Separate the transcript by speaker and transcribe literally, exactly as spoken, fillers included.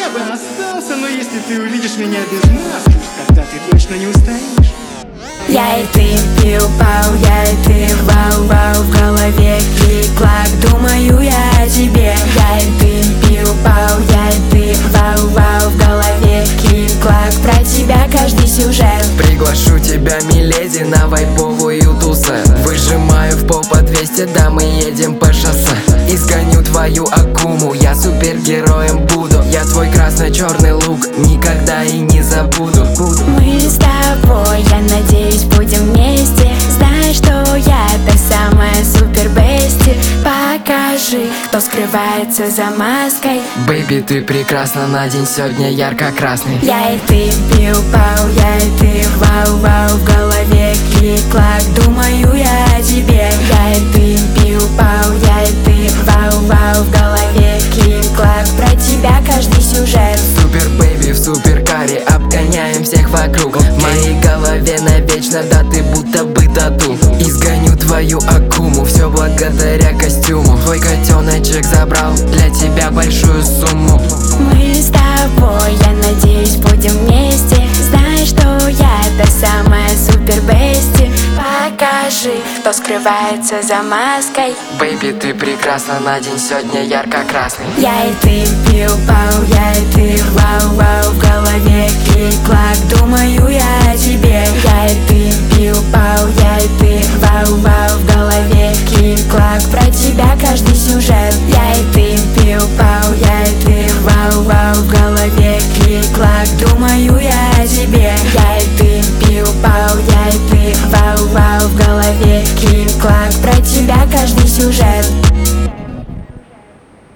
Speaker 1: я бы остался, но если ты увидишь меня без маски, тогда ты точно не устоишь.
Speaker 2: Я и ты, пиу-пау, я и ты, вау-вау, в голове клик-клак, думаю я о тебе. Я и ты, пиу-пау, я и ты, вау-вау, в голове клик-клак, про тебя каждый сюжет.
Speaker 3: Приглашу тебя, миледи, на вайбовую тусу. Выжимаю в пол по двести, да мы едем по шоссе. Изгоню твою акуму, я супергероем буду. Я твой красно-черный лук, никогда и не забуду.
Speaker 2: Мы с тобой, я надеюсь, будем вместе. Знаешь, что я та самая супер-бести. Покажи, кто скрывается за маской.
Speaker 3: Бэйби, ты прекрасна, на день сегодня ярко-красный.
Speaker 2: Я и ты, пиу-пау, я и ты, вау-вау, в голове клик-клак, думаю я о тебе. Я и ты, пиу-пау, я и ты, вау-вау, в голове клик-клак, про тебя каждый сюжет.
Speaker 3: Супер бэйби в суперкаре, обгоняем всех вокруг. В моей голове навечно, да ты будто бы тату. Изгоню твою акуму, все благодаря костюму. Твой котеночек забрал для тебя большую сумму.
Speaker 2: Мы с тобой, я надеюсь, будем вместе. Знаешь, что я та самая супер-бести. Покажи, кто скрывается за маской.
Speaker 3: Бэйби, ты прекрасна, на день сегодня ярко-красный.
Speaker 2: Я и ты, пиу-пау, я и ты, вау-вау, в голове клик-клак, думаю я о тебе. Я и ты, пиу-пау, я и ты, вау-вау, в голове клик-клак, про тебя каждый сюжет. Я и ты, пиу